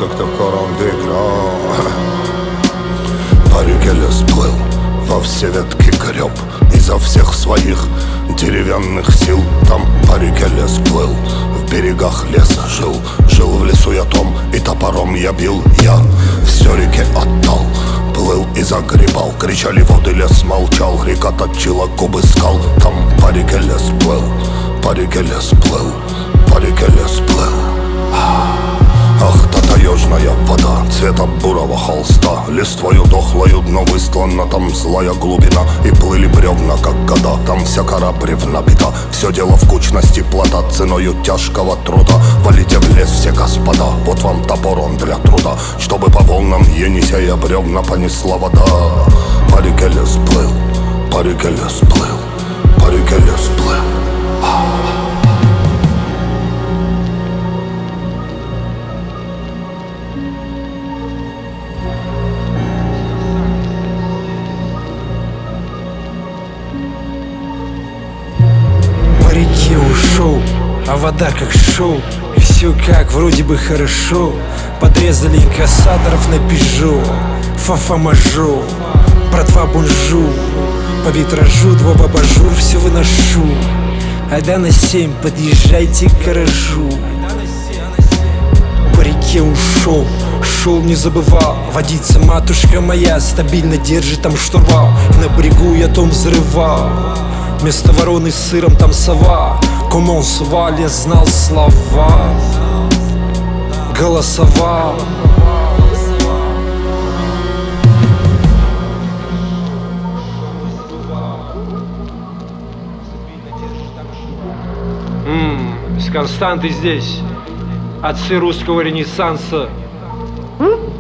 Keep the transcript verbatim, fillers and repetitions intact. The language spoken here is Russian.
кто корон-дегра. По реке лес плыл, во все ветки греб, изо всех своих деревянных сил. Там по реке лес плыл, в берегах леса жил. Жил в лесу я том, и топором я бил. Я все реке отдал, плыл и загребал. Кричали воды, лес молчал, река точила губы скал. Там по реке лес плыл, по реке лес плыл, по реке лес плыл. Ах, та таежная вода, цвета бурого холста, листвою дохлою дно выстлана, там злая глубина. И плыли бревна, как года, там вся кора бревна бита. Все дело в кучности плота, ценою тяжкого труда. Валите в лес все господа, вот вам топор он для труда, чтобы по волнам Енисея бревна понесла вода. По реке лес плыл, по реке лес плыл, по реке лес плыл. По реке ушел, а вода как шоу. И все как вроде бы хорошо. Подрезали инкассаторов на пижо, фа-фа-мажо, братва бонжур. По витражу два бабажур все выношу. Айда на семь, подъезжайте к гаражу. По реке ушел, шел, не забывал. Водица матушка моя стабильно держит там штурвал. И на берегу я том взрывал. Вместо вороны с сыром там сова. Комон сувал, я знал слова, голосовал. Ммм, с Константой здесь, отцы русского ренессанса.